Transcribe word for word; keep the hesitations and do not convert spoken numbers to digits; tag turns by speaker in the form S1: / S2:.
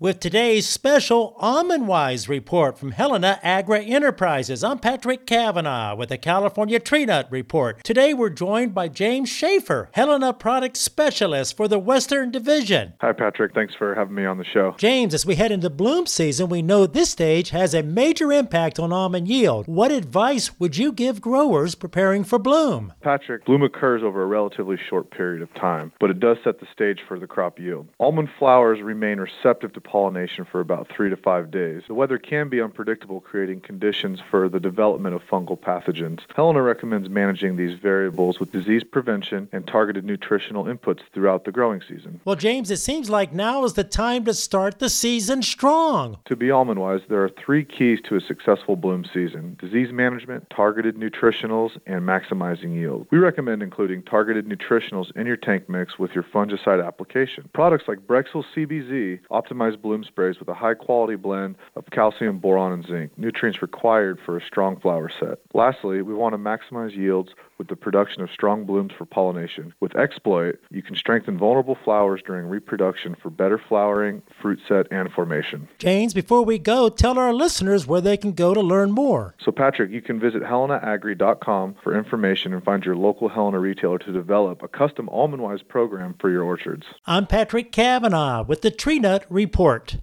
S1: with today's special Almond Wise report from Helena Agri Enterprises. I'm Patrick Cavanaugh with the California Tree Nut Report. Today we're joined by James Schaefer, Helena Product Specialist for the Western Division.
S2: Hi, Patrick. Thanks for having me on the show.
S1: James, as we head into bloom season, we know this stage has a major impact on almond yield. What advice would you give growers preparing for bloom?
S2: Patrick, bloom occurs over a relatively short period of time, but it does set the stage for the crop yield. Almond flowers remain receptive to pollination for about three to five days. The weather can be unpredictable, creating conditions for the development of fungal pathogens. Helena recommends managing these variables with disease prevention and targeted nutritional inputs throughout the growing season.
S1: Well, James, it seems like now is the time to start the season strong.
S2: To be almond-wise, there are three keys to a successful bloom season: disease management, targeted nutritionals, and maximizing yield. We recommend including targeted nutritionals in your tank mix with your fungicide application. Products like Brexil C B Z optimize bloom sprays with a high-quality blend of calcium, boron, and zinc, nutrients required for a strong flower set. Lastly, we want to maximize yields with the production of strong blooms for pollination. With Exploit, you can strengthen vulnerable flowers during reproduction for better flowering, fruit set, and formation.
S1: James, before we go, tell our listeners where they can go to learn more.
S2: So, Patrick, you can visit helena agri dot com for information and find your local Helena retailer to develop a custom Almond Wise program for your orchards.
S1: I'm Patrick Cavanaugh with the Tree Nut Report.